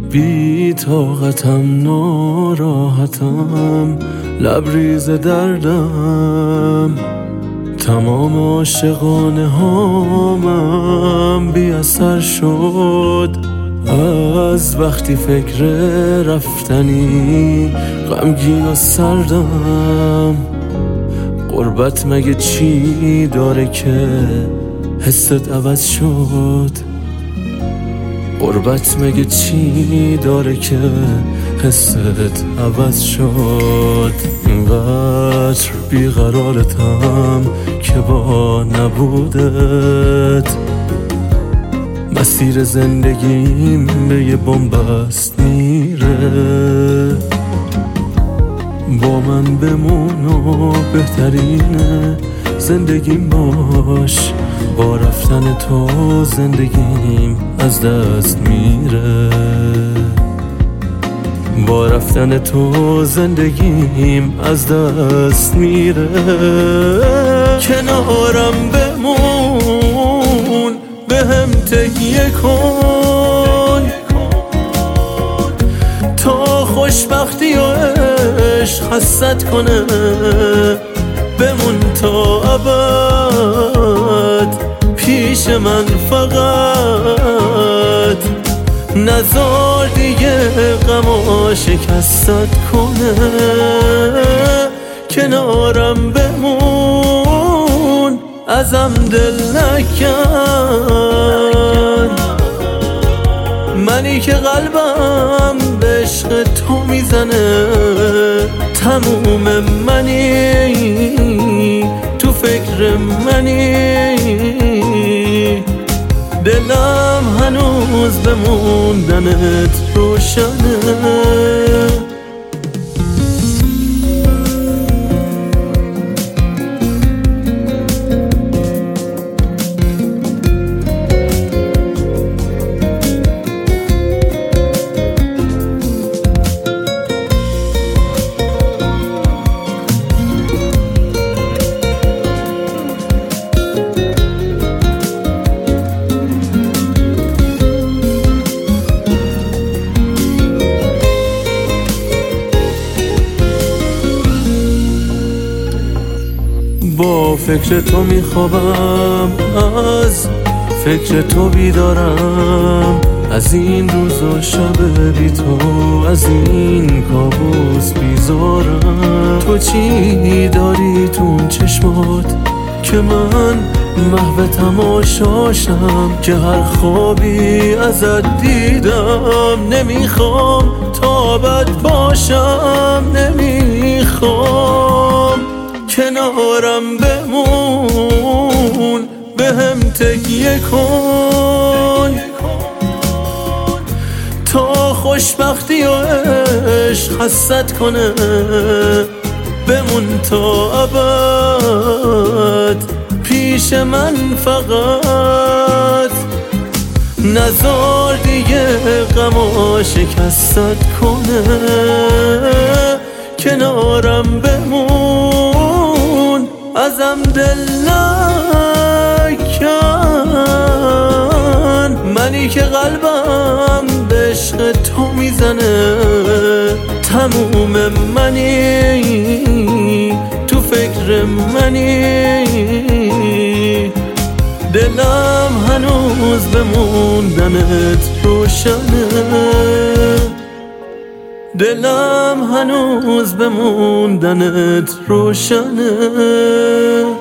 بی طاقتم ناراحتم لبریز دردم تمام عاشقانه هامم بی اثر شد از وقتی فکر رفتنی غمگین و سردم غربت مگه چی داره که حست عوض شد غربت مگه چی داره که حست عوض شد اینقدر بیقرارتم که با نبودت مسیر زندگیم به یه بن‌بست میره با من بمون و بهترینه زندگیم باش با رفتن تو زندگیم از دست میره با رفتن تو زندگیم از دست میره کنارم بمون بهم تکیه کن تا خوشبختی و عشق حست کنه بمون تا ابد پیش من فقط نذار دیگه غما شکستت کنه کنارم بمون ازم دل نکن منی که قلبم به عشق تو میزنه تموم منی تو فکر منی دلم هنوز به موندنت روشنه با فکر تو میخوابم از فکر تو بیدارم از این روز و شب بی تو از این کابوس بیزارم تو چی داری تو اون چشمات که من محو تماشاشم که هر خوابی ازت دیدم نمیخوام تا بد باشم نمیخوام کنارم بمون بهم تکیه کن تا خوشبختی و عشق حست کنه بمون تا ابد پیش من فقط نذار دیگه غما شکستت کنه کنارم بمون ازم دل نکن منی که قلبم به عشق تو میزنه تموم منی تو فکر منی دلم هنوز به موندنت روشنه دلم هنوز به موندنت روشنه